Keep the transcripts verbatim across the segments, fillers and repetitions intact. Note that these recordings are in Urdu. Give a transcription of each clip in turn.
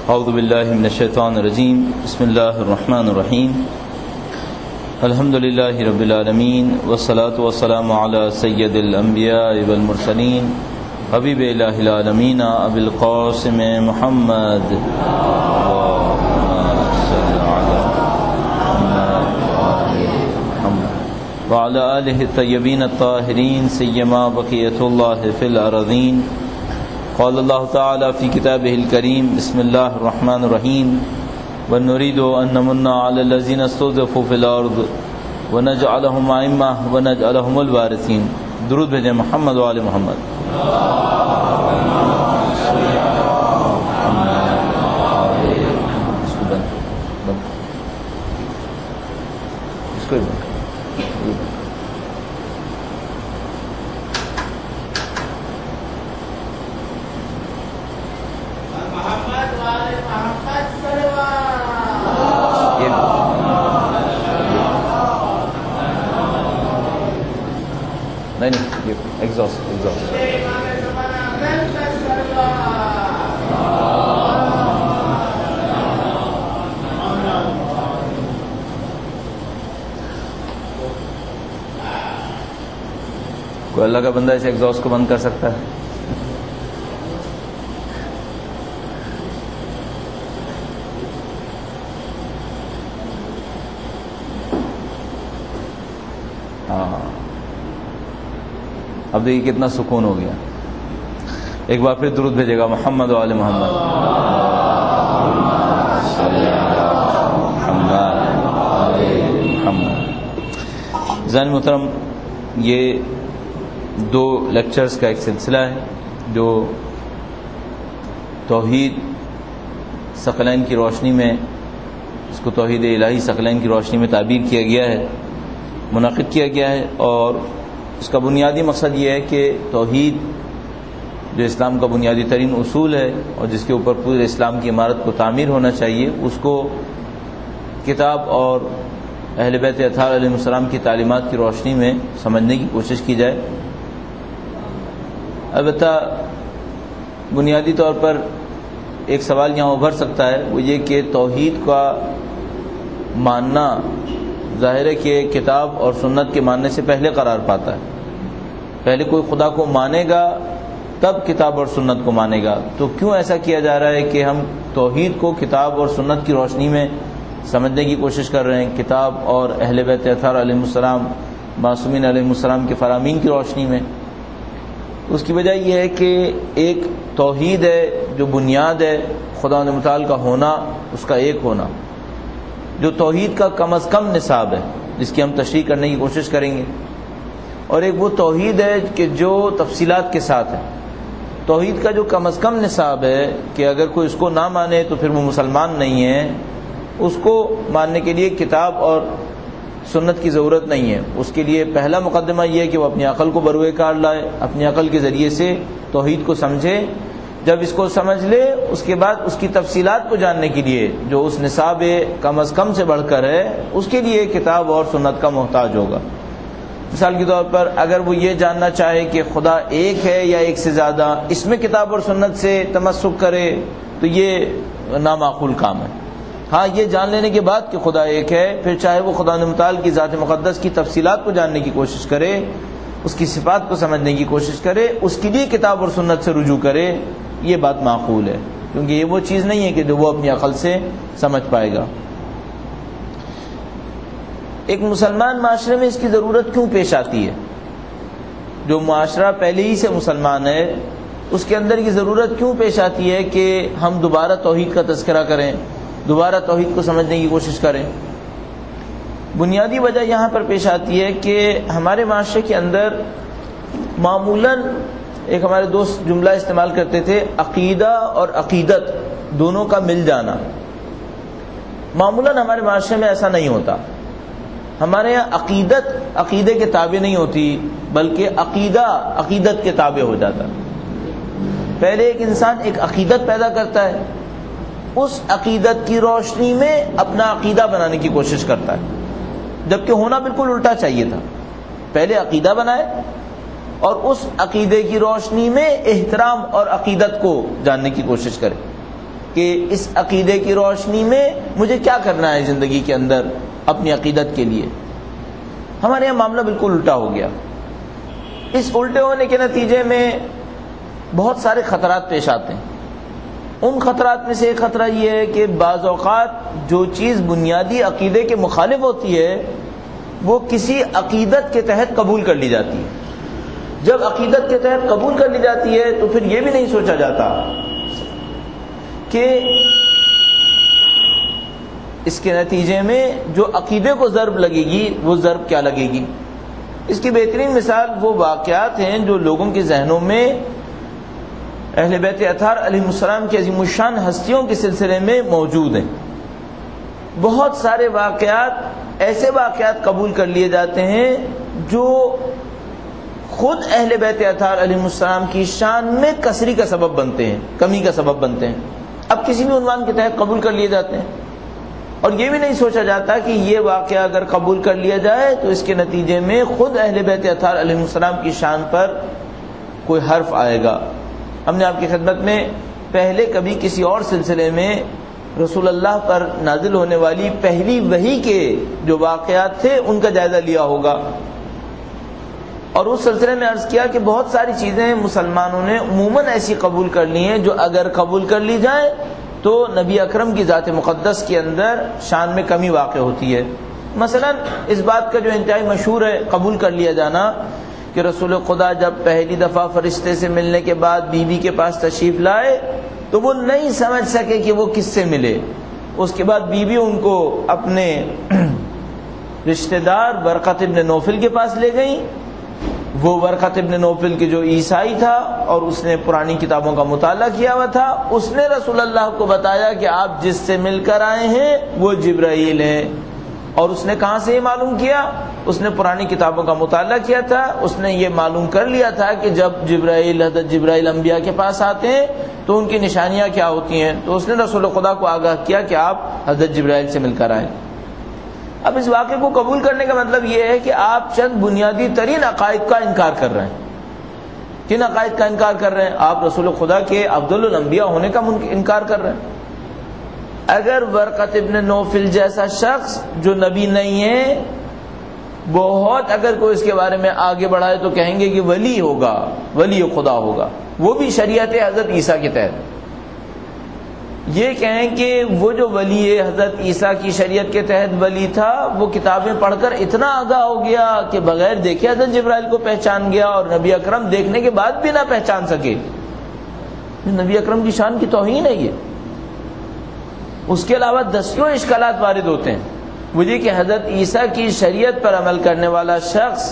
اعوذ باللہ من الشیطان الرجیم بسم اللہ الرحمن الرحیم الحمد للہ رب العالمین والصلاة والسلام علی سید الانبیاء والمرسلین حبیب الہ العالمین ابی القاسم محمد وعلى آلہ الطیبین الطاہرین سیما بقیۃ اللہ فی الارضین. قال اللہ تعالی فی کتابہ الکریم بسم اللہ الرحمن الرحیم ونريد ان نمن على الذين استضعفوا في الارض ونجعلهم ائمة ونجعلهم الوارثین. درود بھیجیں محمد و آل محمد. اس کو نہیں نہیں ایگزاسٹ ایگزاسٹ کوئی اللہ کا بندہ اس ایگزاسٹ کو بند کر سکتا ہے؟ ہاں اب دیکھیے کتنا سکون ہو گیا. ایک بار پھر درود بھیجے گا محمد و آل محمد. زین محترم، یہ دو لیکچرز کا ایک سلسلہ ہے جو توحید ثقلین کی روشنی میں، اس کو توحید الہی ثقلین کی روشنی میں تعبیر کیا گیا ہے، منعقد کیا گیا ہے. اور اس کا بنیادی مقصد یہ ہے کہ توحید جو اسلام کا بنیادی ترین اصول ہے اور جس کے اوپر پورے اسلام کی عمارت کو تعمیر ہونا چاہیے، اس کو کتاب اور اہل بیت اطہار علیہ السلام کی تعلیمات کی روشنی میں سمجھنے کی کوشش کی جائے. البتہ بنیادی طور پر ایک سوال یہاں ابھر سکتا ہے، وہ یہ کہ توحید کا ماننا ظاہر ہے کہ کتاب اور سنت کے ماننے سے پہلے قرار پاتا ہے. پہلے کوئی خدا کو مانے گا تب کتاب اور سنت کو مانے گا. تو کیوں ایسا کیا جا رہا ہے کہ ہم توحید کو کتاب اور سنت کی روشنی میں سمجھنے کی کوشش کر رہے ہیں، کتاب اور اہل بیت اطہار علیہ السلام معصومین علیہ السلام کے فرامین کی روشنی میں؟ اس کی وجہ یہ ہے کہ ایک توحید ہے جو بنیاد ہے خدا متعال کا ہونا، اس کا ایک ہونا، جو توحید کا کم از کم نصاب ہے جس کی ہم تشریح کرنے کی کوشش کریں گے. اور ایک وہ توحید ہے کہ جو تفصیلات کے ساتھ ہے. توحید کا جو کم از کم نصاب ہے کہ اگر کوئی اس کو نہ مانے تو پھر وہ مسلمان نہیں ہے، اس کو ماننے کے لیے کتاب اور سنت کی ضرورت نہیں ہے. اس کے لیے پہلا مقدمہ یہ ہے کہ وہ اپنی عقل کو بروئے کار لائے، اپنی عقل کے ذریعے سے توحید کو سمجھے. جب اس کو سمجھ لے اس کے بعد اس کی تفصیلات کو جاننے کے لیے جو اس نصاب کم از کم سے بڑھ کر ہے، اس کے لیے کتاب اور سنت کا محتاج ہوگا. مثال کے طور پر اگر وہ یہ جاننا چاہے کہ خدا ایک ہے یا ایک سے زیادہ، اس میں کتاب اور سنت سے تمسک کرے تو یہ نامعقول کام ہے. ہاں یہ جان لینے کے بعد کہ خدا ایک ہے، پھر چاہے وہ خدا متعال کی ذات مقدس کی تفصیلات کو جاننے کی کوشش کرے، اس کی صفات کو سمجھنے کی کوشش کرے، اس کے لیے کتاب اور سنت سے رجوع کرے، یہ بات معقول ہے. کیونکہ یہ وہ چیز نہیں ہے کہ جو وہ اپنی عقل سے سمجھ پائے گا. ایک مسلمان معاشرے میں اس کی ضرورت کیوں پیش آتی ہے؟ جو معاشرہ پہلے ہی سے مسلمان ہے اس کے اندر یہ ضرورت کیوں پیش آتی ہے کہ ہم دوبارہ توحید کا تذکرہ کریں، دوبارہ توحید کو سمجھنے کی کوشش کریں؟ بنیادی وجہ یہاں پر پیش آتی ہے کہ ہمارے معاشرے کے اندر معمولاً ایک ہمارے دوست جملہ استعمال کرتے تھے، عقیدہ اور عقیدت دونوں کا مل جانا. معمولاً ہمارے معاشرے میں ایسا نہیں ہوتا. ہمارے یہاں عقیدت عقیدے کے تابع نہیں ہوتی بلکہ عقیدہ عقیدت کے تابع ہو جاتا. پہلے ایک انسان ایک عقیدت پیدا کرتا ہے، اس عقیدت کی روشنی میں اپنا عقیدہ بنانے کی کوشش کرتا ہے، جبکہ ہونا بالکل الٹا چاہیے تھا. پہلے عقیدہ بنائے اور اس عقیدے کی روشنی میں احترام اور عقیدت کو جاننے کی کوشش کرے. کہ اس عقیدے کی روشنی میں مجھے کیا کرنا ہے زندگی کے اندر اپنی عقیدت کے لیے. ہمارے یہاں معاملہ بالکل الٹا ہو گیا. اس الٹے ہونے کے نتیجے میں بہت سارے خطرات پیش آتے ہیں. ان خطرات میں سے ایک خطرہ یہ ہے کہ بعض اوقات جو چیز بنیادی عقیدے کے مخالف ہوتی ہے وہ کسی عقیدت کے تحت قبول کر لی جاتی ہے. جب عقیدت کے تحت قبول کر لی جاتی ہے تو پھر یہ بھی نہیں سوچا جاتا کہ اس کے نتیجے میں جو عقیدے کو ضرب لگے گی وہ ضرب کیا لگے گی. اس کی بہترین مثال وہ واقعات ہیں جو لوگوں کے ذہنوں میں اہل بیت اطہار علیہ السلام کی عظیم الشان ہستیوں کے سلسلے میں موجود ہیں. بہت سارے واقعات ایسے واقعات قبول کر لیے جاتے ہیں جو خود اہل بیت اطہار علیہ السلام کی شان میں کسری کا سبب بنتے ہیں, کمی کا سبب بنتے ہیں. اب کسی بھی عنوان کے تحت قبول کر لیے جاتے ہیں اور یہ بھی نہیں سوچا جاتا کہ یہ واقعہ اگر قبول کر لیا جائے تو اس کے نتیجے میں خود اہل بیت اطہار علیہ السلام کی شان پر کوئی حرف آئے گا. ہم نے آپ کی خدمت میں پہلے کبھی کسی اور سلسلے میں رسول اللہ پر نازل ہونے والی پہلی وحی کے جو واقعات تھے ان کا جائزہ لیا ہوگا, اور اس سلسلے میں عرض کیا کہ بہت ساری چیزیں مسلمانوں نے عموماً ایسی قبول کر لی ہیں جو اگر قبول کر لی جائیں تو نبی اکرم کی ذات مقدس کے اندر شان میں کمی واقع ہوتی ہے. مثلا اس بات کا جو انتہائی مشہور ہے قبول کر لیا جانا کہ رسول خدا جب پہلی دفعہ فرشتے سے ملنے کے بعد بی بی کے پاس تشریف لائے تو وہ نہیں سمجھ سکے کہ وہ کس سے ملے. اس کے بعد بی بی ان کو اپنے رشتہ دار ورقۃ ابن نوفل کے پاس لے گئیں. وہ ورقۃ ابن نوفل کے جو عیسائی تھا اور اس نے پرانی کتابوں کا مطالعہ کیا ہوا تھا, اس نے رسول اللہ کو بتایا کہ آپ جس سے مل کر آئے ہیں وہ جبرائیل ہیں. اور اس نے کہاں سے یہ معلوم کیا؟ اس نے پرانی کتابوں کا مطالعہ کیا تھا, اس نے یہ معلوم کر لیا تھا کہ جب جبرائیل حضرت جبرائیل انبیاء کے پاس آتے ہیں تو ان کی نشانیاں کیا ہوتی ہیں. تو اس نے رسول خدا کو آگاہ کیا کہ آپ حضرت جبرائیل سے مل کر آئیں. اب اس واقعے کو قبول کرنے کا مطلب یہ ہے کہ آپ چند بنیادی ترین عقائد کا انکار کر رہے ہیں. کن عقائد کا انکار کر رہے ہیں؟ آپ رسول خدا کے افضل الانبیاء ہونے کا انکار کر رہے ہیں. اگر ورقۃ ابن نوفل جیسا شخص جو نبی نہیں ہے بہت اگر کوئی اس کے بارے میں آگے بڑھائے تو کہیں گے کہ ولی ہوگا, ولی خدا ہوگا, وہ بھی شریعت حضرت عیسیٰ کے تحت. یہ کہیں کہ وہ جو ولی حضرت عیسیٰ کی شریعت کے تحت ولی تھا وہ کتابیں پڑھ کر اتنا آگاہ ہو گیا کہ بغیر دیکھے حضرت جبرائیل کو پہچان گیا اور نبی اکرم دیکھنے کے بعد بھی نہ پہچان سکے. نبی اکرم کی شان کی توہین ہے یہ. اس کے علاوہ دسیوں اشکالات وارد ہوتے ہیں. مجھے کہ حضرت عیسیٰ کی شریعت پر عمل کرنے والا شخص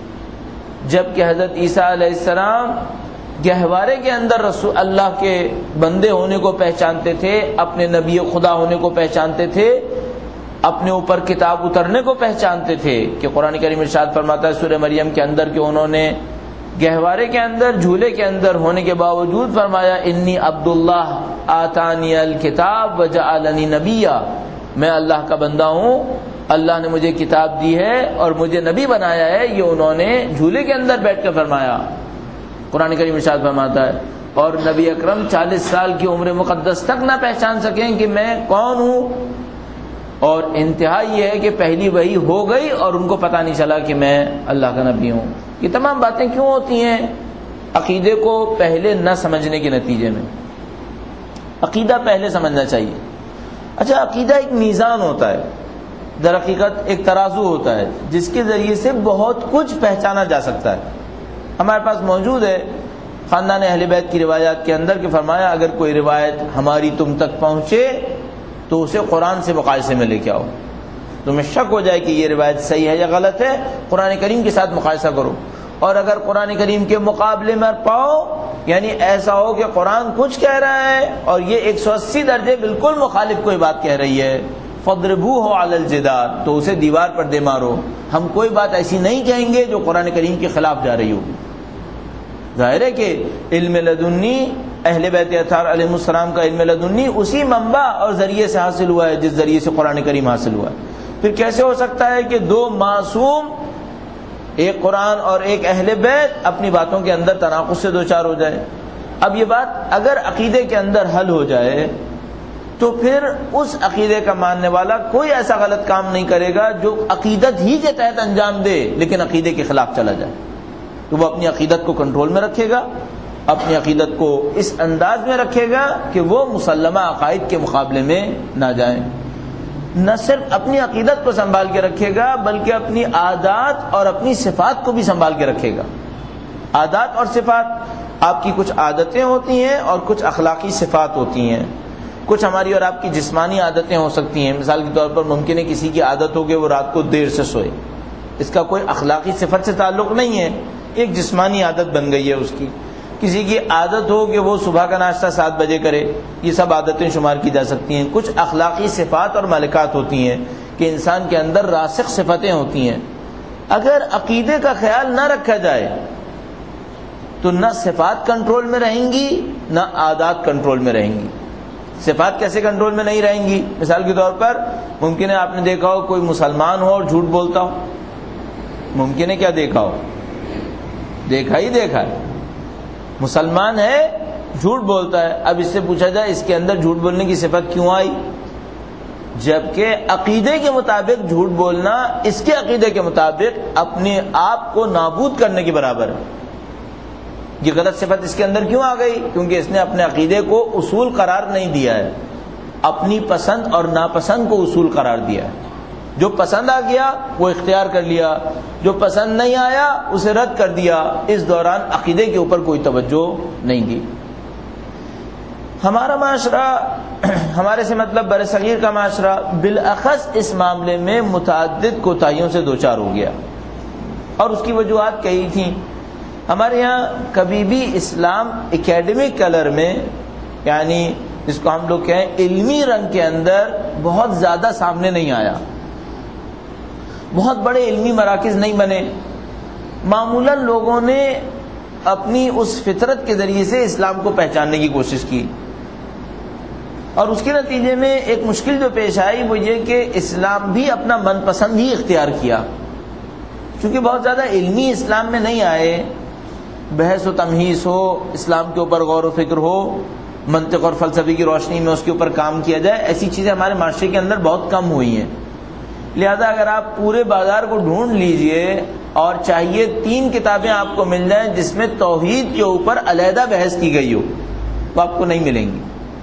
جبکہ حضرت عیسیٰ علیہ السلام گہوارے کے اندر رسول اللہ کے بندے ہونے کو پہچانتے تھے, اپنے نبی خدا ہونے کو پہچانتے تھے, اپنے اوپر کتاب اترنے کو پہچانتے تھے کہ قرآن کریم ارشاد فرماتا ہے سورہ مریم کے اندر کہ انہوں نے گہوارے کے اندر جھولے کے اندر ہونے کے باوجود فرمایا انی عبداللہ آتانی الکتاب وجعلنی نبیا, میں اللہ کا بندہ ہوں, اللہ نے مجھے کتاب دی ہے اور مجھے نبی بنایا ہے. یہ انہوں نے جھولے کے اندر بیٹھ کر فرمایا. قرآن کریم ارشاد فرماتا ہے اور نبی اکرم چالیس سال کی عمر مقدس تک نہ پہچان سکیں کہ میں کون ہوں, اور انتہا یہ ہے کہ پہلی وحی ہو گئی اور ان کو پتہ نہیں چلا کہ میں اللہ کا نبی ہوں. یہ تمام باتیں کیوں ہوتی ہیں؟ عقیدے کو پہلے نہ سمجھنے کے نتیجے میں. عقیدہ پہلے سمجھنا چاہیے. اچھا, عقیدہ ایک میزان ہوتا ہے, در حقیقت ایک ترازو ہوتا ہے جس کے ذریعے سے بہت کچھ پہچانا جا سکتا ہے. ہمارے پاس موجود ہے خاندان اہل بیت کی روایات کے اندر کہ فرمایا اگر کوئی روایت ہماری تم تک پہنچے تو اسے قرآن سے مقایسے میں لے کے آؤ. تمہیں شک ہو جائے کہ یہ روایت صحیح ہے یا غلط ہے, قرآن کریم کے ساتھ مقایسہ کرو, اور اگر قرآن کریم کے مقابلے میں پاؤ یعنی ایسا ہو کہ قرآن کچھ کہہ رہا ہے اور یہ ایک سو اسی درجے بالکل مخالف کوئی بات کہہ رہی ہے, فَضْرِبُوهُ عَلَى الْجِدَارِ, تو اسے دیوار پر دے مارو. ہم کوئی بات ایسی نہیں کہیں گے جو قرآن کریم کے خلاف جا رہی ہوگی. ظاہر ہے کہ علم لدنی اہل بیت اطہار علیہ السلام کا علم لدنی اسی منبع اور ذریعے سے حاصل ہوا ہے جس ذریعے سے قرآن کریم حاصل ہوا ہے. پھر کیسے ہو سکتا ہے کہ دو معصوم, ایک قرآن اور ایک اہل بیت, اپنی باتوں کے اندر تناقض سے دوچار ہو جائے؟ اب یہ بات اگر عقیدے کے اندر حل ہو جائے تو پھر اس عقیدے کا ماننے والا کوئی ایسا غلط کام نہیں کرے گا جو عقیدت ہی کے تحت انجام دے لیکن عقیدے کے خلاف چلا جائے. تو وہ اپنی عقیدت کو کنٹرول میں رکھے گا، اپنی عقیدت کو اس انداز میں رکھے گا کہ وہ مسلمہ عقائد کے مقابلے میں نہ جائیں. نہ صرف اپنی عقیدت کو سنبھال کے رکھے گا بلکہ اپنی عادات اور اپنی صفات کو بھی سنبھال کے رکھے گا. عادات اور صفات، آپ کی کچھ عادتیں ہوتی ہیں اور کچھ اخلاقی صفات ہوتی ہیں. کچھ ہماری اور آپ کی جسمانی عادتیں ہو سکتی ہیں. مثال کے طور پر ممکن ہے کسی کی عادت ہو کہ وہ رات کو دیر سے سوئے، اس کا کوئی اخلاقی صفت سے تعلق نہیں ہے، ایک جسمانی عادت بن گئی ہے اس کی. کسی کی عادت ہو کہ وہ صبح کا ناشتہ سات بجے کرے، یہ سب عادتیں شمار کی جا سکتی ہیں. کچھ اخلاقی صفات اور ملکات ہوتی ہیں کہ انسان کے اندر راسخ صفتیں ہوتی ہیں. اگر عقیدے کا خیال نہ رکھا جائے تو نہ صفات کنٹرول میں رہیں گی نہ عادات کنٹرول میں رہیں گی. صفات کیسے کنٹرول میں نہیں رہیں گی؟ مثال کے طور پر ممکن ہے آپ نے دیکھا ہو کوئی مسلمان ہو اور جھوٹ بولتا ہو. ممکن ہے کیا دیکھا ہو؟ دیکھا ہی دیکھا ہے. مسلمان ہے جھوٹ بولتا ہے. اب اس سے پوچھا جائے اس کے اندر جھوٹ بولنے کی صفت کیوں آئی؟ جبکہ عقیدے کے مطابق جھوٹ بولنا اس کے عقیدے کے مطابق اپنے آپ کو نابود کرنے کے برابر ہے. یہ غلط صفت اس کے اندر کیوں آ گئی؟ کیونکہ اس نے اپنے عقیدے کو اصول قرار نہیں دیا ہے، اپنی پسند اور ناپسند کو اصول قرار دیا ہے. جو پسند آ گیا وہ اختیار کر لیا، جو پسند نہیں آیا اسے رد کر دیا. اس دوران عقیدے کے اوپر کوئی توجہ نہیں دی. ہمارا معاشرہ، ہمارے سے مطلب برصغیر کا معاشرہ، بالاخص اس معاملے میں متعدد کوتاہیوں سے دوچار ہو گیا اور اس کی وجوہات کئی تھیں. ہمارے یہاں کبھی بھی اسلام اکیڈمک کلر میں، یعنی جس کو ہم لوگ کہیں علمی رنگ کے اندر، بہت زیادہ سامنے نہیں آیا. بہت بڑے علمی مراکز نہیں بنے. معمولاً لوگوں نے اپنی اس فطرت کے ذریعے سے اسلام کو پہچاننے کی کوشش کی اور اس کے نتیجے میں ایک مشکل جو پیش آئی وہ یہ کہ اسلام بھی اپنا من پسند ہی اختیار کیا. چونکہ بہت زیادہ علمی اسلام میں نہیں آئے، بحث و تمہیس ہو، اسلام کے اوپر غور و فکر ہو، منطق اور فلسفے کی روشنی میں اس کے اوپر کام کیا جائے، ایسی چیزیں ہمارے معاشرے کے اندر بہت کم ہوئی ہیں. لہذا اگر آپ پورے بازار کو ڈھونڈ لیجئے اور چاہیے تین کتابیں آپ کو مل جائیں جس میں توحید کے اوپر علیحدہ بحث کی گئی ہو، تو آپ کو نہیں ملیں گی.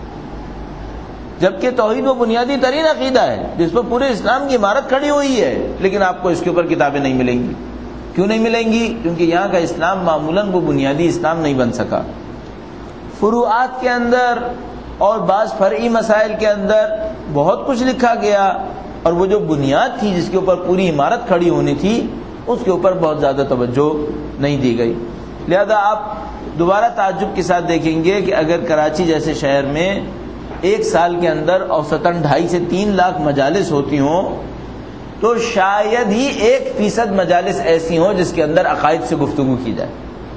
جبکہ توحید وہ بنیادی ترین عقیدہ ہے جس پر پورے اسلام کی عمارت کھڑی ہوئی ہے، لیکن آپ کو اس کے اوپر کتابیں نہیں ملیں گی. کیوں نہیں ملیں گی؟ کیونکہ یہاں کا اسلام معمولاً وہ بنیادی اسلام نہیں بن سکا. فروعات کے اندر اور بعض فرعی مسائل کے اندر بہت کچھ لکھا گیا اور وہ جو بنیاد تھی جس کے اوپر پوری عمارت کھڑی ہونی تھی اس کے اوپر بہت زیادہ توجہ نہیں دی گئی. لہذا آپ دوبارہ تعجب کے ساتھ دیکھیں گے کہ اگر کراچی جیسے شہر میں ایک سال کے اندر اوسطاً ڈھائی سے تین لاکھ مجالس ہوتی ہوں تو شاید ہی ایک فیصد مجالس ایسی ہوں جس کے اندر عقائد سے گفتگو کی جائے.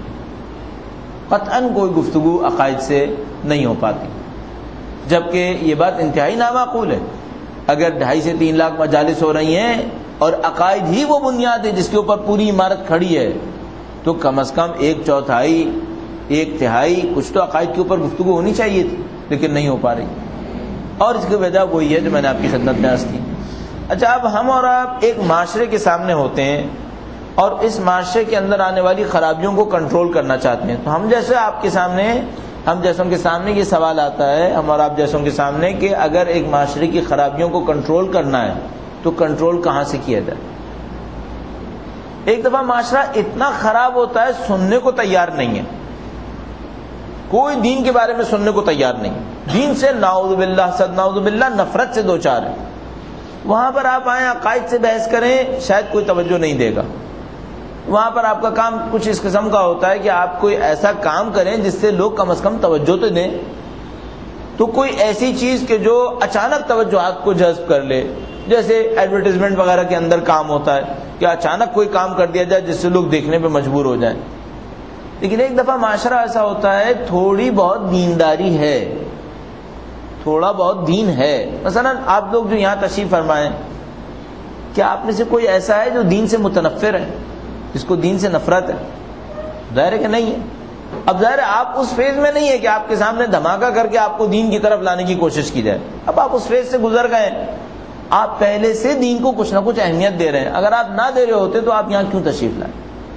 قطعاً کوئی گفتگو عقائد سے نہیں ہو پاتی، جبکہ یہ بات انتہائی نامعقول ہے. اگر ڈھائی سے تین لاکھ مجالس ہو رہی ہیں اور عقائد ہی وہ بنیاد ہے جس کے اوپر پوری عمارت کھڑی ہے، تو کم از کم ایک چوتھائی ایک تہائی کچھ تو عقائد کے اوپر گفتگو ہونی چاہیے تھی، لیکن نہیں ہو پا رہی. اور اس کی وجہ وہی ہے جو میں نے آپ کی خدمت میں عرض کی. اچھا، اب ہم اور آپ ایک معاشرے کے سامنے ہوتے ہیں اور اس معاشرے کے اندر آنے والی خرابیوں کو کنٹرول کرنا چاہتے ہیں، تو ہم جیسے آپ کے سامنے ہم جیسوں کے سامنے یہ سوال آتا ہے، ہم اور آپ جیسوں کے سامنے، کہ اگر ایک معاشرے کی خرابیوں کو کنٹرول کرنا ہے تو کنٹرول کہاں سے کیا جائے؟ ایک دفعہ معاشرہ اتنا خراب ہوتا ہے سننے کو تیار نہیں ہے، کوئی دین کے بارے میں سننے کو تیار نہیں، دین سے نعوذ باللہ صد نعوذ باللہ نفرت سے دوچار ہے. وہاں پر آپ آئیں عقائد سے بحث کریں شاید کوئی توجہ نہیں دے گا. وہاں پر آپ کا کام کچھ اس قسم کا ہوتا ہے کہ آپ کوئی ایسا کام کریں جس سے لوگ کم از کم توجہ تو دیں. تو کوئی ایسی چیز کہ جو اچانک توجہات کو جذب کر لے، جیسے ایڈورٹیزمنٹ وغیرہ کے اندر کام ہوتا ہے کہ اچانک کوئی کام کر دیا جائے جس سے لوگ دیکھنے پہ مجبور ہو جائیں. لیکن ایک دفعہ معاشرہ ایسا ہوتا ہے تھوڑی بہت دینداری ہے، تھوڑا بہت دین ہے. مثلا آپ لوگ جو یہاں تشریف فرمائیں، کیا آپ میں سے کوئی ایسا ہے جو دین سے متنفر ہے، جس کو دین سے نفرت ہے؟ ظاہر ہے کہ نہیں ہے. اب ظاہر ہے آپ اس فیز میں نہیں ہے کہ آپ کے سامنے دھماکہ کر کے آپ کو دین کی طرف لانے کی کوشش کی جائے. اب آپ اس فیز سے گزر گئے ہیں, آپ پہلے سے دین کو کچھ نہ کچھ اہمیت دے رہے ہیں. اگر آپ نہ دے رہے ہوتے تو آپ یہاں کیوں تشریف لائیں؟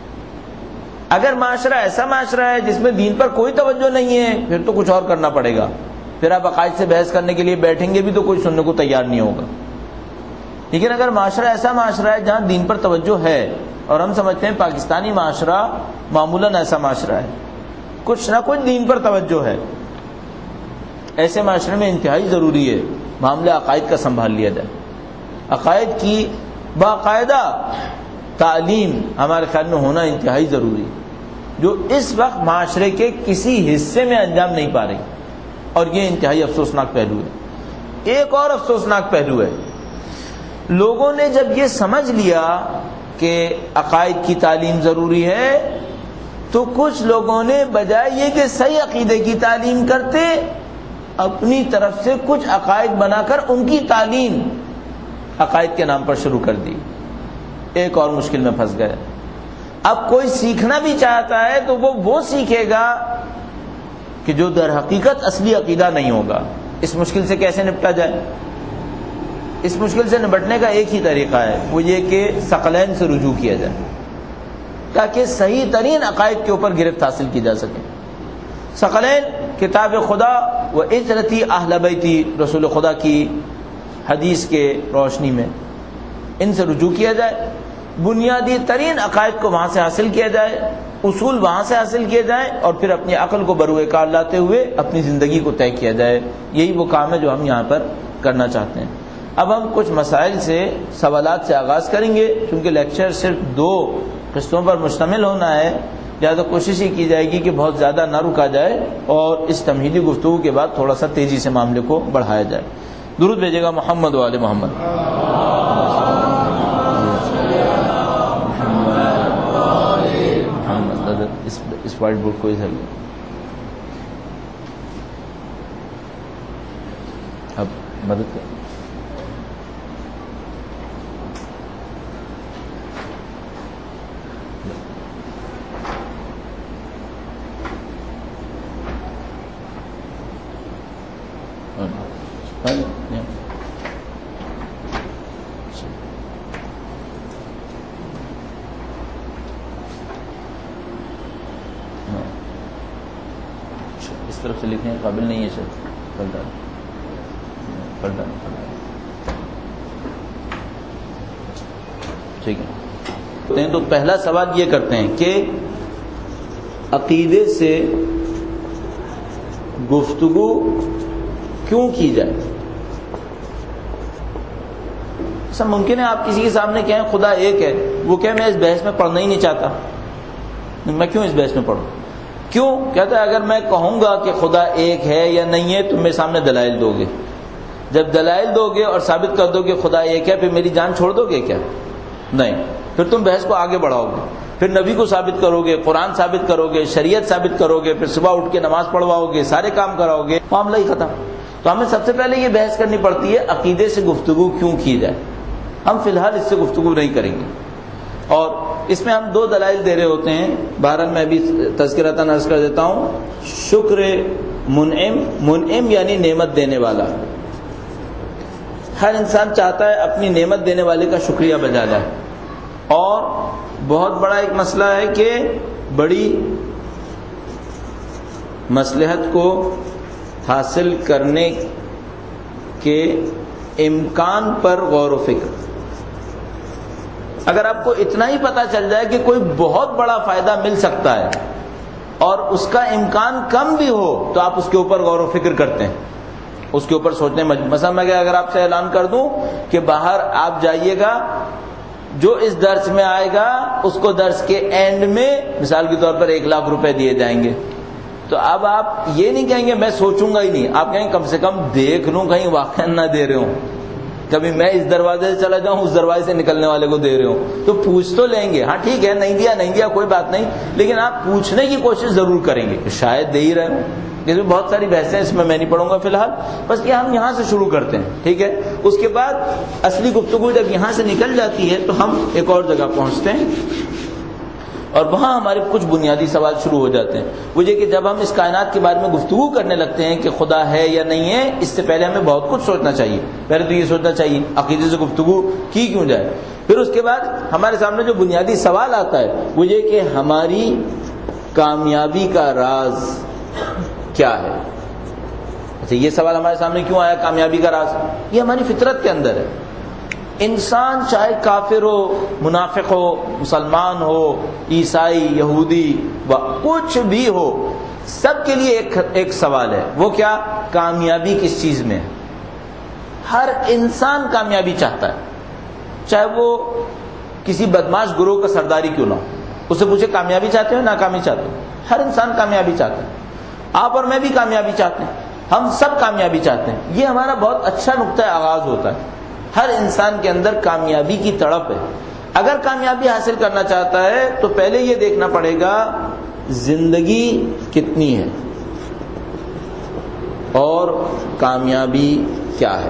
اگر معاشرہ ایسا معاشرہ ہے جس میں دین پر کوئی توجہ نہیں ہے, پھر تو کچھ اور کرنا پڑے گا. پھر آپ عقائد سے بحث کرنے کے لیے بیٹھیں گے بھی تو کوئی سننے کو تیار نہیں ہوگا. لیکن اگر معاشرہ ایسا معاشرہ ہے جہاں دین پر توجہ ہے, اور ہم سمجھتے ہیں پاکستانی معاشرہ معمولاً ایسا معاشرہ ہے, کچھ نہ کچھ دین پر توجہ ہے, ایسے معاشرے میں انتہائی ضروری ہے معاملہ عقائد کا سنبھال لیا جائے. عقائد کی باقاعدہ تعلیم ہمارے خیال میں ہونا انتہائی ضروری ہے, جو اس وقت معاشرے کے کسی حصے میں انجام نہیں پا رہی, اور یہ انتہائی افسوسناک پہلو ہے. ایک اور افسوسناک پہلو ہے, لوگوں نے جب یہ سمجھ لیا کہ عقائد کی تعلیم ضروری ہے, تو کچھ لوگوں نے بجائے یہ کہ صحیح عقیدے کی تعلیم کرتے, اپنی طرف سے کچھ عقائد بنا کر ان کی تعلیم عقائد کے نام پر شروع کر دی. ایک اور مشکل میں پھنس گئے. اب کوئی سیکھنا بھی چاہتا ہے تو وہ وہ سیکھے گا کہ جو در حقیقت اصلی عقیدہ نہیں ہوگا. اس مشکل سے کیسے نپٹا جائے؟ اس مشکل سے نپٹنے کا ایک ہی طریقہ ہے, وہ یہ کہ ثقلین سے رجوع کیا جائے, تاکہ صحیح ترین عقائد کے اوپر گرفت حاصل کی جا سکے. ثقلین کتاب خدا و اجرتی اہل بیتی, رسول خدا کی حدیث کے روشنی میں ان سے رجوع کیا جائے, بنیادی ترین عقائد کو وہاں سے حاصل کیا جائے, اصول وہاں سے حاصل کیے جائیں, اور پھر اپنی عقل کو بروئے کار لاتے ہوئے اپنی زندگی کو طے کیا جائے. یہی وہ کام ہے جو ہم یہاں پر کرنا چاہتے ہیں. اب ہم کچھ مسائل سے, سوالات سے آغاز کریں گے. چونکہ لیکچر صرف دو قسطوں پر مشتمل ہونا ہے, لہٰذا کوشش ہی کی جائے گی کہ بہت زیادہ نہ رکا جائے, اور اس تمہیدی گفتگو کے بعد تھوڑا سا تیزی سے معاملے کو بڑھایا جائے. درود بھیجے گا محمد و آل محمد. اس اس وائٹ بورڈ کو ادھر لیں. اب مدد کریں. اس طرف سے لکھنے قابل نہیں ہے سر, پل ڈال پل ڈال ٹھیک ہے. تو پہلا سوال یہ کرتے ہیں کہ عقیدے سے گفتگو کیوں کی جائے؟ ایسا ممکن ہے آپ کسی کے سامنے کہیں خدا ایک ہے, وہ کہ میں اس بحث میں پڑھنا ہی نہیں چاہتا, میں کیوں اس بحث میں پڑھوں؟ کیوں؟ کہتا ہے اگر میں کہوں گا کہ خدا ایک ہے یا نہیں ہے, تم میرے سامنے دلائل دو گے. جب دلائل دو گے اور ثابت کر دو کہ خدا ایک ہے, پھر میری جان چھوڑ دو گے کیا؟ نہیں. پھر تم بحث کو آگے بڑھاؤ گے, پھر نبی کو ثابت کرو گے, قرآن ثابت کرو گے, شریعت ثابت کرو گے, پھر صبح اٹھ کے نماز پڑھواؤ گے, سارے کام کراؤ گے, معاملہ ہی ختم. تو ہمیں سب سے پہلے یہ بحث کرنی پڑتی ہے عقیدے سے گفتگو کیوں کی جائے. ہم فی الحال اس سے گفتگو نہیں کریں گے, اور اس میں ہم دو دلائل دے رہے ہوتے ہیں. بہرحال میں بھی تذکرتاً عرض کر دیتا ہوں. شکر منعم, منعم یعنی نعمت دینے والا. ہر انسان چاہتا ہے اپنی نعمت دینے والے کا شکریہ بجا جائے, اور بہت بڑا ایک مسئلہ ہے کہ بڑی مصلحت کو حاصل کرنے کے امکان پر غور و فکر. اگر آپ کو اتنا ہی پتہ چل جائے کہ کوئی بہت بڑا فائدہ مل سکتا ہے اور اس کا امکان کم بھی ہو, تو آپ اس کے اوپر غور و فکر کرتے ہیں, اس کے اوپر سوچنے میں. مثلا میں اگر آپ سے اعلان کر دوں کہ باہر آپ جائیے گا, جو اس درس میں آئے گا اس کو درس کے اینڈ میں مثال کے طور پر ایک لاکھ روپے دیے جائیں گے, تو اب آپ یہ نہیں کہیں گے میں سوچوں گا ہی نہیں, آپ کہیں کم سے کم دیکھ لوں کہیں واقعا نہ دے رہے ہوں, کبھی میں اس دروازے سے چلا جاؤں اس دروازے سے نکلنے والے کو دے رہے ہوں, تو پوچھ تو لیں گے. ہاں ٹھیک ہے, نہیں دیا نہیں دیا کوئی بات نہیں, لیکن آپ پوچھنے کی کوشش ضرور کریں گے کہ شاید دے ہی رہے ہوں. جیسے بہت ساری بحثیں, اس میں میں نہیں پڑھوں گا فی الحال, بس یہ ہم یہاں سے شروع کرتے ہیں. ٹھیک ہے, اس کے بعد اصلی گفتگو جب یہاں سے نکل جاتی ہے تو ہم ایک اور جگہ پہنچتے ہیں, اور وہاں ہمارے کچھ بنیادی سوال شروع ہو جاتے ہیں. وہ یہ کہ جب ہم اس کائنات کے بارے میں گفتگو کرنے لگتے ہیں کہ خدا ہے یا نہیں ہے، اس سے پہلے ہمیں بہت کچھ سوچنا چاہیے. پہلے تو یہ سوچنا چاہیے عقیدے سے گفتگو کی کیوں جائے. پھر اس کے بعد ہمارے سامنے جو بنیادی سوال آتا ہے وہ یہ کہ ہماری کامیابی کا راز کیا ہے. اچھا، یہ سوال ہمارے سامنے کیوں آیا کامیابی کا راز؟ یہ ہماری فطرت کے اندر ہے. انسان چاہے کافر ہو، منافق ہو، مسلمان ہو، عیسائی، یہودی، کچھ بھی ہو، سب کے لیے ایک ایک سوال ہے. وہ کیا؟ کامیابی کس چیز میں ہے. ہر انسان کامیابی چاہتا ہے، چاہے وہ کسی بدماش گروہ کا سرداری کیوں نہ ہو. اس سے پوچھے کامیابی چاہتے ہو ناکامی چاہتے ہو؟ ہر انسان کامیابی چاہتا ہے. آپ اور میں بھی کامیابی چاہتے ہیں، ہم سب کامیابی چاہتے ہیں. یہ ہمارا بہت اچھا نقطہ آغاز ہوتا ہے. ہر انسان کے اندر کامیابی کی تڑپ ہے. اگر کامیابی حاصل کرنا چاہتا ہے تو پہلے یہ دیکھنا پڑے گا زندگی کتنی ہے اور کامیابی کیا ہے.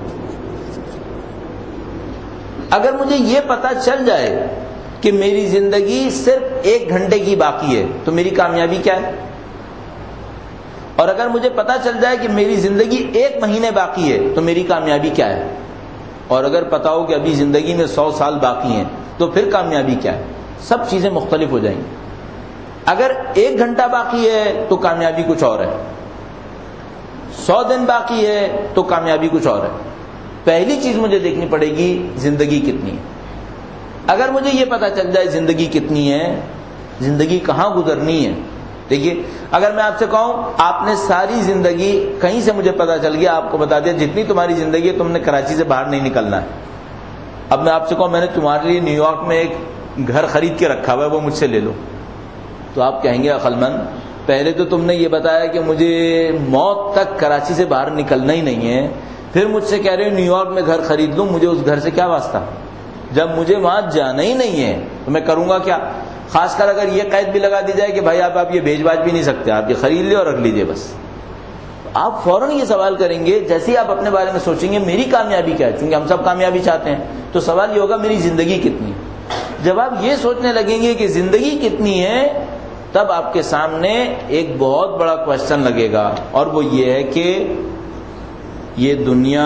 اگر مجھے یہ پتا چل جائے کہ میری زندگی صرف ایک گھنٹے کی باقی ہے تو میری کامیابی کیا ہے. اور اگر مجھے پتا چل جائے کہ میری زندگی ایک مہینے باقی ہے تو میری کامیابی کیا ہے. اور اگر پتا ہو کہ ابھی زندگی میں سو سال باقی ہیں تو پھر کامیابی کیا ہے. سب چیزیں مختلف ہو جائیں گی. اگر ایک گھنٹہ باقی ہے تو کامیابی کچھ اور ہے، سو دن باقی ہے تو کامیابی کچھ اور ہے. پہلی چیز مجھے دیکھنی پڑے گی زندگی کتنی ہے. اگر مجھے یہ پتا چل جائے زندگی کتنی ہے، زندگی کہاں گزرنی ہے. دیکھیے، اگر میں آپ سے کہوں آپ نے ساری زندگی کہیں سے مجھے پتا چل گیا، آپ کو بتا دیا جتنی تمہاری زندگی ہے تم نے کراچی سے باہر نہیں نکلنا ہے. اب میں آپ سے کہوں میں نے تمہارے لیے نیو یارک میں ایک گھر خرید کے رکھا ہوا ہے، وہ مجھ سے لے لو، تو آپ کہیں گے عقل مند پہلے تو تم نے یہ بتایا کہ مجھے موت تک کراچی سے باہر نکلنا ہی نہیں ہے، پھر مجھ سے کہہ رہے ہو نیو یارک میں گھر خرید لوں. مجھے اس گھر سے کیا واسطہ جب مجھے وہاں جانا ہی نہیں ہے تو میں کروں گا کیا. خاص کر اگر یہ قید بھی لگا دی جائے کہ بھائی آپ آپ یہ بھیج باج بھی نہیں سکتے، آپ یہ خرید لیں اور رکھ لیجئے بس. آپ فوراً یہ سوال کریں گے جیسے ہی آپ اپنے بارے میں سوچیں گے میری کامیابی کیا ہے. چونکہ ہم سب کامیابی چاہتے ہیں تو سوال یہ ہوگا میری زندگی کتنی. جب آپ یہ سوچنے لگیں گے کہ زندگی کتنی ہے تب آپ کے سامنے ایک بہت بڑا کوشچن لگے گا، اور وہ یہ ہے کہ یہ دنیا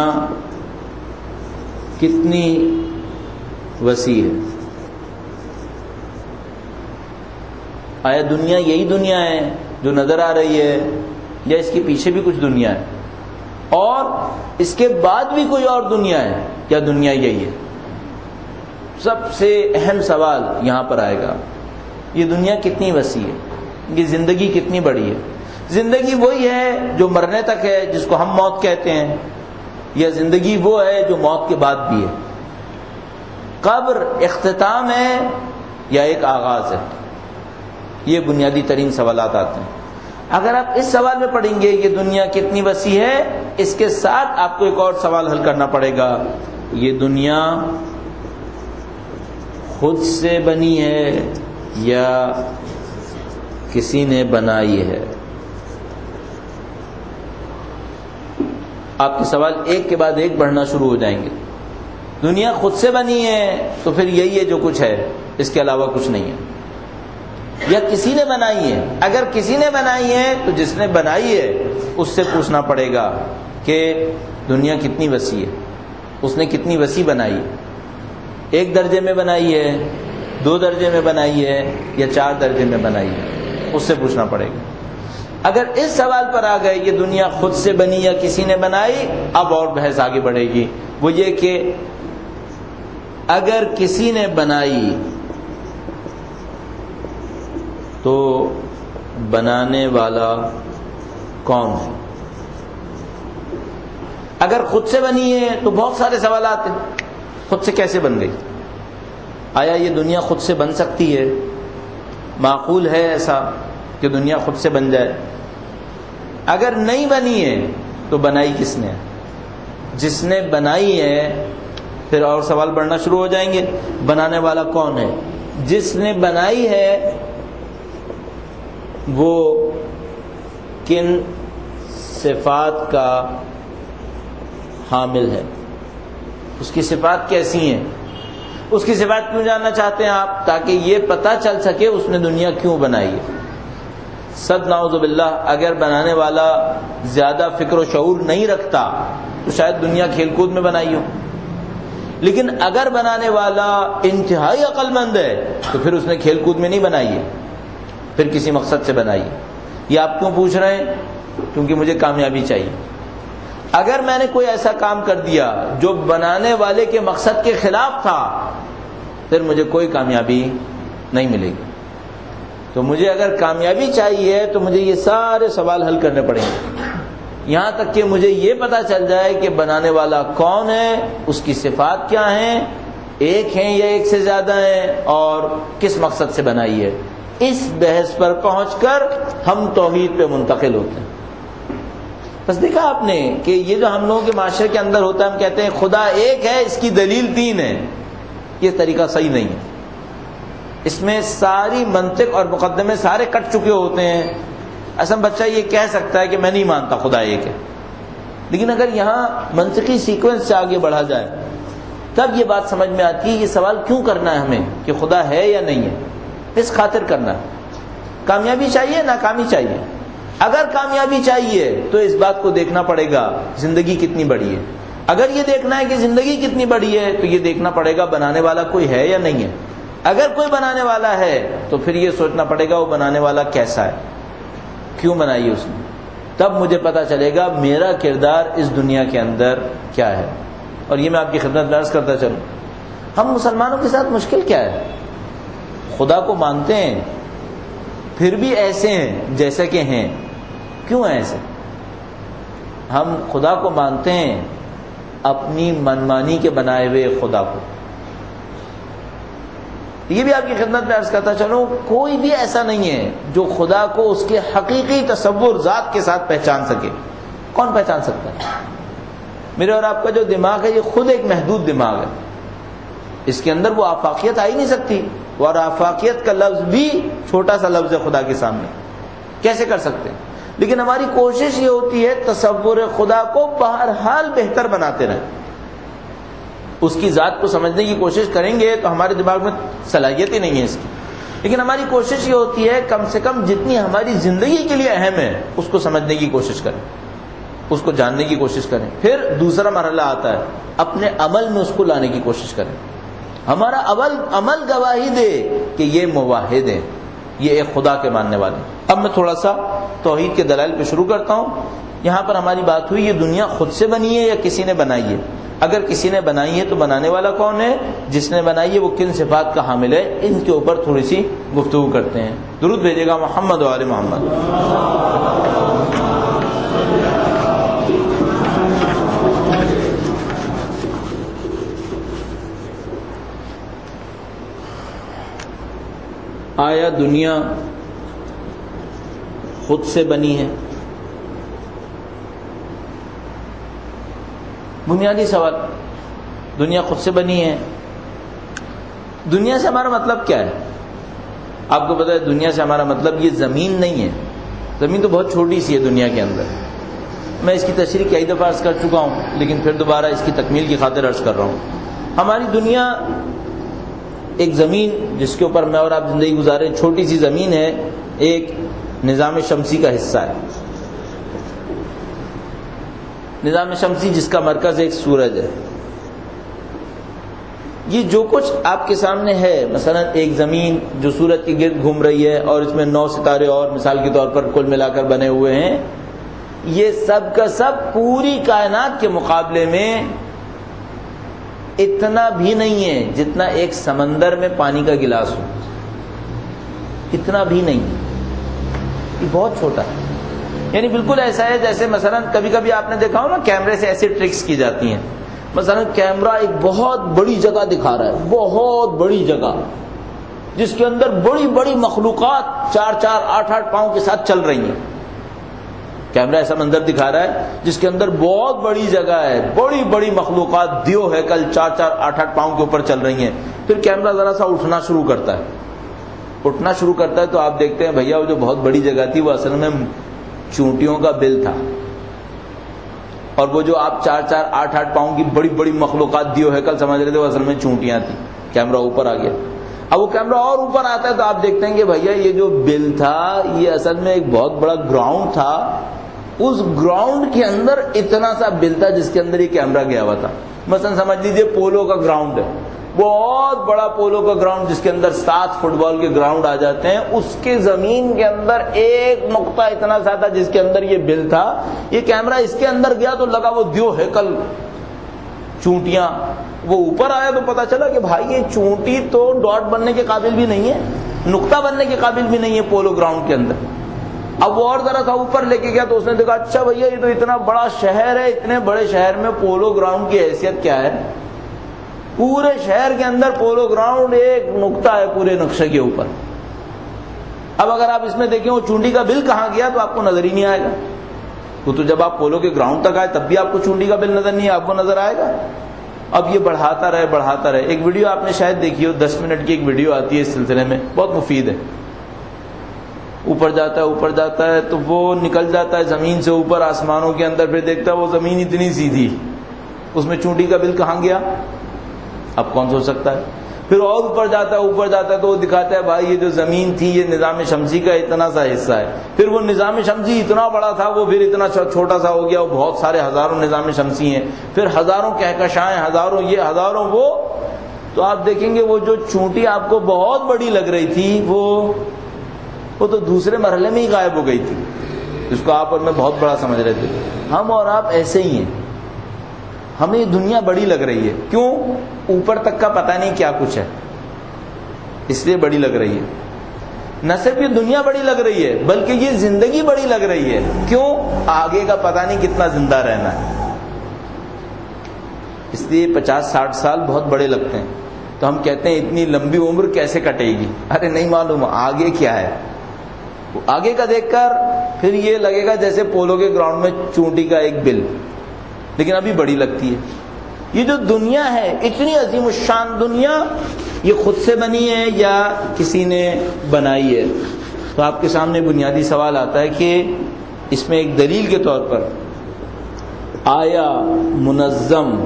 کتنی وسیع ہے. آیا دنیا یہی دنیا ہے جو نظر آ رہی ہے یا اس کے پیچھے بھی کچھ دنیا ہے اور اس کے بعد بھی کوئی اور دنیا ہے یا دنیا یہی ہے. سب سے اہم سوال یہاں پر آئے گا یہ دنیا کتنی وسیع ہے، یہ زندگی کتنی بڑی ہے. زندگی وہی ہے جو مرنے تک ہے جس کو ہم موت کہتے ہیں، یا زندگی وہ ہے جو موت کے بعد بھی ہے. قبر اختتام ہے یا ایک آغاز ہے. یہ بنیادی ترین سوالات آتے ہیں. اگر آپ اس سوال میں پڑھیں گے یہ دنیا کتنی وسیع ہے، اس کے ساتھ آپ کو ایک اور سوال حل کرنا پڑے گا، یہ دنیا خود سے بنی ہے یا کسی نے بنائی ہے. آپ کے سوال ایک کے بعد ایک بڑھنا شروع ہو جائیں گے. دنیا خود سے بنی ہے تو پھر یہی ہے جو کچھ ہے، اس کے علاوہ کچھ نہیں ہے. یا کسی نے بنائی ہے. اگر کسی نے بنائی ہے تو جس نے بنائی ہے اس سے پوچھنا پڑے گا کہ دنیا کتنی وسیع ہے، اس نے کتنی وسیع بنائی ہے. ایک درجے میں بنائی ہے، دو درجے میں بنائی ہے یا چار درجے میں بنائی ہے، اس سے پوچھنا پڑے گا. اگر اس سوال پر آ گئے یہ دنیا خود سے بنی یا کسی نے بنائی، اب اور بحث آگے بڑھے گی. وہ یہ کہ اگر کسی نے بنائی تو بنانے والا کون ہے. اگر خود سے بنی ہے تو بہت سارے سوالات ہیں. خود سے کیسے بن گئی؟ آیا یہ دنیا خود سے بن سکتی ہے؟ معقول ہے ایسا کہ دنیا خود سے بن جائے؟ اگر نہیں بنی ہے تو بنائی کس نے؟ جس نے بنائی ہے پھر اور سوال بڑھنا شروع ہو جائیں گے. بنانے والا کون ہے؟ جس نے بنائی ہے وہ کن صفات کا حامل ہے، اس کی صفات کیسی ہیں؟ اس کی صفات کیوں جاننا چاہتے ہیں آپ؟ تاکہ یہ پتہ چل سکے اس نے دنیا کیوں بنائی ہے۔ صد نعوذ باللہ اگر بنانے والا زیادہ فکر و شعور نہیں رکھتا تو شاید دنیا کھیل کود میں بنائی ہو، لیکن اگر بنانے والا انتہائی عقل مند ہے تو پھر اس نے کھیل کود میں نہیں بنائی ہے، پھر کسی مقصد سے بنائی ہے۔ یہ آپ کیوں پوچھ رہے ہیں؟ کیونکہ مجھے کامیابی چاہیے۔ اگر میں نے کوئی ایسا کام کر دیا جو بنانے والے کے مقصد کے خلاف تھا پھر مجھے کوئی کامیابی نہیں ملے گی۔ تو مجھے اگر کامیابی چاہیے تو مجھے یہ سارے سوال حل کرنے پڑیں گے، یہاں تک کہ مجھے یہ پتہ چل جائے کہ بنانے والا کون ہے، اس کی صفات کیا ہیں، ایک ہیں یا ایک سے زیادہ ہیں، اور کس مقصد سے بنائی ہے۔ اس بحث پر پہنچ کر ہم توحید پہ منتقل ہوتے ہیں۔ بس دیکھا آپ نے کہ یہ جو ہم لوگوں کے معاشرے کے اندر ہوتا ہے، ہم کہتے ہیں خدا ایک ہے، اس کی دلیل تین ہے، یہ طریقہ صحیح نہیں ہے۔ اس میں ساری منطق اور مقدمے سارے کٹ چکے ہوتے ہیں۔ اصل بچہ یہ کہہ سکتا ہے کہ میں نہیں مانتا خدا ایک ہے، لیکن اگر یہاں منطقی سیکوینس سے آگے بڑھا جائے تب یہ بات سمجھ میں آتی ہے یہ سوال کیوں کرنا ہے ہمیں کہ خدا ہے یا نہیں ہے، اس خاطر کرنا ہے۔ کامیابی چاہیے، ناکامی چاہیے؟ اگر کامیابی چاہیے تو اس بات کو دیکھنا پڑے گا زندگی کتنی بڑی ہے۔ اگر یہ دیکھنا ہے کہ زندگی کتنی بڑی ہے تو یہ دیکھنا پڑے گا بنانے والا کوئی ہے یا نہیں ہے۔ اگر کوئی بنانے والا ہے تو پھر یہ سوچنا پڑے گا وہ بنانے والا کیسا ہے، کیوں بنائی اس نے، تب مجھے پتا چلے گا میرا کردار اس دنیا کے اندر کیا ہے۔ اور یہ میں آپ کی خدمت میں عرض کرتا چلوں، ہم مسلمانوں کے ساتھ مشکل کیا ہے؟ خدا کو مانتے ہیں پھر بھی ایسے ہیں جیسے کہ ہیں۔ کیوں ہیں ایسے؟ ہم خدا کو مانتے ہیں اپنی منمانی کے بنائے ہوئے خدا کو۔ یہ بھی آپ کی خدمت میں عرض کرتا چلوں، کوئی بھی ایسا نہیں ہے جو خدا کو اس کے حقیقی تصور ذات کے ساتھ پہچان سکے۔ کون پہچان سکتا ہے؟ میرے اور آپ کا جو دماغ ہے یہ خود ایک محدود دماغ ہے، اس کے اندر وہ آفاقیت آ ہی نہیں سکتی، اور آفاقیت کا لفظ بھی چھوٹا سا لفظ ہے خدا کے سامنے، کیسے کر سکتے ہیں؟ لیکن ہماری کوشش یہ ہوتی ہے تصور خدا کو بہرحال بہتر بناتے رہیں۔ اس کی ذات کو سمجھنے کی کوشش کریں گے تو ہمارے دماغ میں صلاحیت ہی نہیں ہے اس کی، لیکن ہماری کوشش یہ ہوتی ہے کم سے کم جتنی ہماری زندگی کے لیے اہم ہے اس کو سمجھنے کی کوشش کریں، اس کو جاننے کی کوشش کریں۔ پھر دوسرا مرحلہ آتا ہے اپنے عمل میں اس کو لانے کی کوشش کریں۔ ہمارا عمل عمل گواہی دے کہ یہ موحد ہیں، یہ ایک خدا کے ماننے والے ہیں۔ اب میں تھوڑا سا توحید کے دلائل پہ شروع کرتا ہوں۔ یہاں پر ہماری بات ہوئی یہ دنیا خود سے بنی ہے یا کسی نے بنائی ہے؟ اگر کسی نے بنائی ہے تو بنانے والا کون ہے؟ جس نے بنائی ہے وہ کن صفات کا حامل ہے؟ ان کے اوپر تھوڑی سی گفتگو کرتے ہیں۔ درود بھیجے گا محمد و آل محمد۔ آیا دنیا خود سے بنی ہے؟ بنیادی سوال، دنیا خود سے بنی ہے؟ دنیا سے ہمارا مطلب کیا ہے؟ آپ کو پتا ہے دنیا سے ہمارا مطلب یہ زمین نہیں ہے، زمین تو بہت چھوٹی سی ہے دنیا کے اندر۔ میں اس کی تشریح کئی دفعہ عرض کر چکا ہوں لیکن پھر دوبارہ اس کی تکمیل کی خاطر عرض کر رہا ہوں۔ ہماری دنیا ایک زمین جس کے اوپر میں اور آپ زندگی گزارے، چھوٹی سی زمین ہے، ایک نظام شمسی کا حصہ ہے۔ نظام شمسی جس کا مرکز ایک سورج ہے۔ یہ جو کچھ آپ کے سامنے ہے، مثلا ایک زمین جو سورج کے گرد گھوم رہی ہے اور اس میں نو ستارے اور مثال کے طور پر کل ملا کر بنے ہوئے ہیں، یہ سب کا سب پوری کائنات کے مقابلے میں اتنا بھی نہیں ہے جتنا ایک سمندر میں پانی کا گلاس ہو، اتنا بھی نہیں، یہ بہت چھوٹا ہے۔ یعنی بالکل ایسا ہے جیسے مثلا کبھی کبھی آپ نے دیکھا ہو نا کیمرے سے ایسی ٹرکس کی جاتی ہیں، مثلا کیمرہ ایک بہت بڑی جگہ دکھا رہا ہے، بہت بڑی جگہ جس کے اندر بڑی بڑی مخلوقات چار چار آٹھ آٹھ پاؤں کے ساتھ چل رہی ہیں۔ کیمرہ ایسا منظر دکھا رہا ہے جس کے اندر بہت بڑی جگہ ہے، بڑی بڑی مخلوقات دیو ہے کل چار چار آٹھ آٹھ پاؤں کے اوپر چل رہی ہیں۔ پھر کیمرہ ذرا سا اٹھنا شروع کرتا ہے، اٹھنا شروع کرتا ہے تو آپ دیکھتے ہیں بھیا وہ جو بہت بڑی جگہ تھی وہ اصل میں چونٹیوں کا بل تھا، اور وہ جو آپ چار چار آٹھ آٹھ پاؤں کی بڑی بڑی مخلوقات دیو ہے کل سمجھ رہے تھے وہ اصل میں چونٹیاں تھیں۔ کیمرہ اوپر آ گیا. اب وہ کیمرہ اور اوپر آتا ہے تو آپ دیکھتے ہیں کہ بھیا یہ جو بل تھا یہ اصل میں ایک بہت بڑا گراؤنڈ تھا, اس گراؤنڈ کے اندر اتنا سا بل تھا جس کے اندر یہ کیمرہ گیا ہوا تھا. مثلا سمجھ لیجیے پولو کا گراؤنڈ ہے, بہت بڑا پولو کا گراؤنڈ جس کے اندر سات فٹ بال کے گراؤنڈ آ جاتے ہیں, اس کے زمین کے اندر ایک نقطہ اتنا سا تھا جس کے اندر یہ بل تھا. یہ کیمرہ اس کے اندر گیا تو لگا وہ دیو ہیکل چونٹیاں, وہ اوپر آیا تو پتا چلا کہ بھائی یہ چونٹی تو ڈاٹ بننے کے قابل بھی نہیں ہے, نقطہ بننے کے قابل بھی نہیں ہے پولو گراؤنڈ کے اندر. اب وہ اور ذرا تھا اوپر لے کے گیا تو اس نے دیکھا اچھا بھیا یہ تو اتنا بڑا شہر ہے, اتنے بڑے شہر میں پولو گراؤنڈ کی حیثیت کیا ہے؟ پورے شہر کے اندر پولو گراؤنڈ ایک نقطہ ہے پورے نقشے کے اوپر. اب اگر آپ اس میں دیکھیں وہ چونٹی کا بل کہاں گیا تو آپ کو نظر ہی نہیں آئے گا. وہ تو جب آپ پولو کے گراؤنڈ تک آئے تب بھی آپ کو چونٹی کا بل نظر نہیں ہے, آپ کو نظر آئے گا. اب یہ بڑھاتا رہے بڑھاتا رہے. ایک ویڈیو آپ نے شاید دیکھی ہو, دس منٹ کی ایک ویڈیو آتی ہے اس سلسلے میں, بہت مفید ہے. اوپر جاتا ہے اوپر جاتا ہے تو وہ نکل جاتا ہے زمین سے اوپر آسمانوں کے اندر, پھر دیکھتا ہے وہ زمین اتنی سیدھی, اس میں چونٹی کا بل کہاں گیا؟ اب کون سوچ سکتا ہے؟ پھر اور اوپر جاتا ہے اوپر جاتا ہے تو وہ دکھاتا ہے بھائی یہ جو زمین تھی یہ نظام شمسی کا اتنا سا حصہ ہے. پھر وہ نظام شمسی اتنا بڑا تھا وہ پھر اتنا چھوٹا سا ہو گیا, وہ بہت سارے ہزاروں نظام شمسی ہیں, پھر ہزاروں کہکشائیں, ہزاروں یہ ہزاروں وہ. تو آپ دیکھیں گے وہ جو چونٹی آپ کو بہت بڑی لگ رہی تھی وہ وہ تو دوسرے مرحلے میں ہی غائب ہو گئی تھی, جس کو آپ اور میں بہت بڑا سمجھ رہے تھے. ہم اور آپ ایسے ہی ہیں, ہمیں یہ دنیا بڑی لگ رہی ہے. کیوں؟ اوپر تک کا پتہ نہیں کیا کچھ ہے, اس لیے بڑی لگ رہی ہے. نہ صرف یہ دنیا بڑی لگ رہی ہے بلکہ یہ زندگی بڑی لگ رہی ہے. کیوں؟ آگے کا پتہ نہیں کتنا زندہ رہنا ہے, اس لیے پچاس ساٹھ سال بہت بڑے لگتے ہیں. تو ہم کہتے ہیں اتنی لمبی عمر کیسے کٹے گی؟ ارے نہیں معلوم آگے کیا ہے. آگے کا دیکھ کر پھر یہ لگے گا جیسے پولو کے گراؤنڈ میں چونٹی کا ایک بل, لیکن ابھی بڑی لگتی ہے. یہ جو دنیا ہے اتنی عظیم الشان دنیا, یہ خود سے بنی ہے یا کسی نے بنائی ہے؟ تو آپ کے سامنے بنیادی سوال آتا ہے کہ اس میں ایک دلیل کے طور پر آیا منظم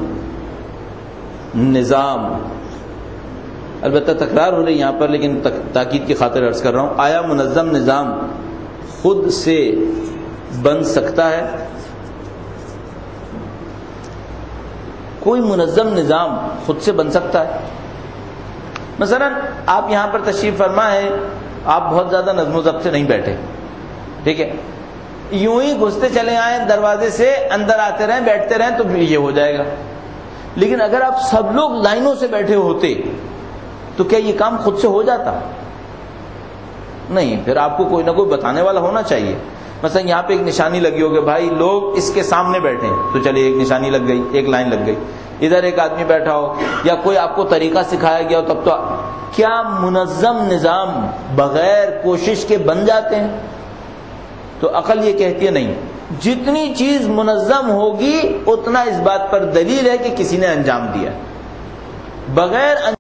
نظام, البتہ تکرار ہو رہی یہاں پر لیکن تاکید کی خاطر عرض کر رہا ہوں, آیا منظم نظام خود سے بن سکتا ہے؟ کوئی منظم نظام خود سے بن سکتا ہے؟ مثلا آپ یہاں پر تشریف فرما ہے, آپ بہت زیادہ نظم و ضبط سے نہیں بیٹھے, ٹھیک ہے, یوں ہی گھستے چلے آئیں دروازے سے, اندر آتے رہیں بیٹھتے رہیں تو یہ ہو جائے گا. لیکن اگر آپ سب لوگ لائنوں سے بیٹھے ہوتے تو کیا یہ کام خود سے ہو جاتا؟ نہیں, پھر آپ کو کوئی نہ کوئی بتانے والا ہونا چاہیے. مثلا یہاں پہ ایک نشانی لگی ہوگی, بھائی لوگ اس کے سامنے بیٹھے ہیں, تو چلیے ایک نشانی لگ گئی, ایک لائن لگ گئی. ادھر ایک آدمی بیٹھا ہو یا کوئی آپ کو طریقہ سکھایا گیا ہو, تب تو کیا منظم نظام بغیر کوشش کے بن جاتے ہیں؟ تو عقل یہ کہتی ہے نہیں, جتنی چیز منظم ہوگی اتنا اس بات پر دلیل ہے کہ کسی نے انجام دیا. بغیر